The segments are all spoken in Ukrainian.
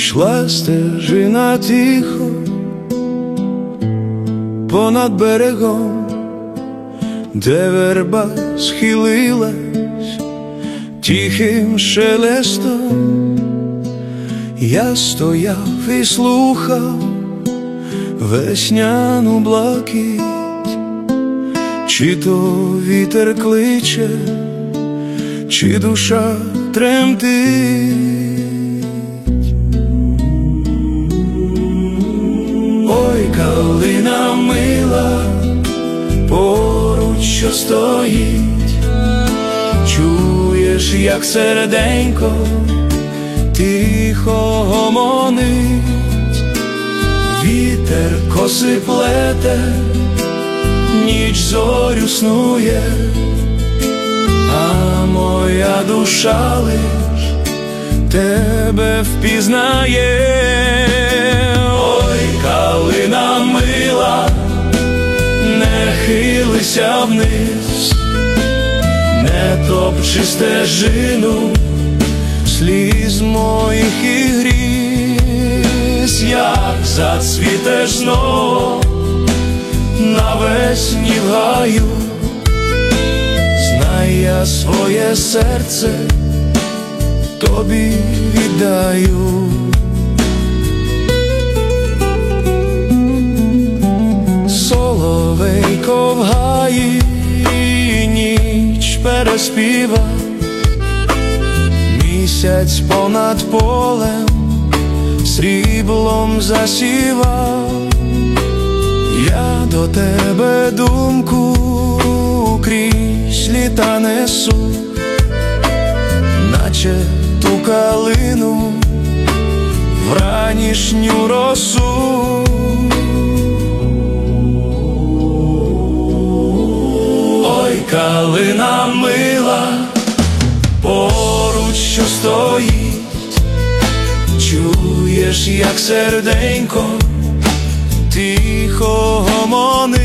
Йшла стежина тихо понад берегом, де верба схилилась тихим шелестом. Я стояв і слухав весняну блакить, чи то вітер кличе, чи душа тремтить. Ой, калина мила, поруч що стоїть, чуєш, як серденько тихо гомонить. Вітер коси плете, ніч зорю снує, а моя душа лиш тебе впізнає. Ой, калина мила, не хилися вниз, не топчи стежину сліз моїх і гріз. Як зацвітеш знов навесні в гаю, знай, я своє серце тобі віддаю. Соловейко в гаї ніч переспівав, місяць понад полем сріблом засівав. Я до тебе думку крізь літа несу, наче ту калину вранішню росу. Ой, калина мила, поруч що стоїть, чуєш, як серденько тихо гомонить.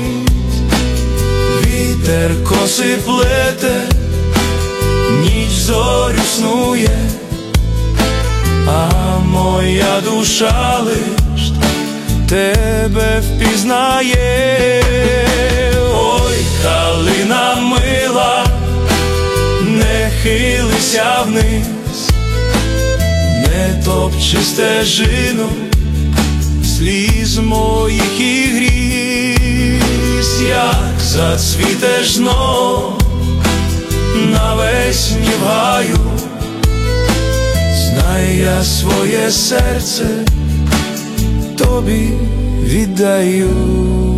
Вітер коси плете, ніч зорю снує, а моя душа лиш тебе впізнає. Ой, калина мила, не хилися вниз, не топчи стежину сліз моїх і гріз. Як зацвітеш знов навесні в гаю, знай, я своє серце тобі віддаю.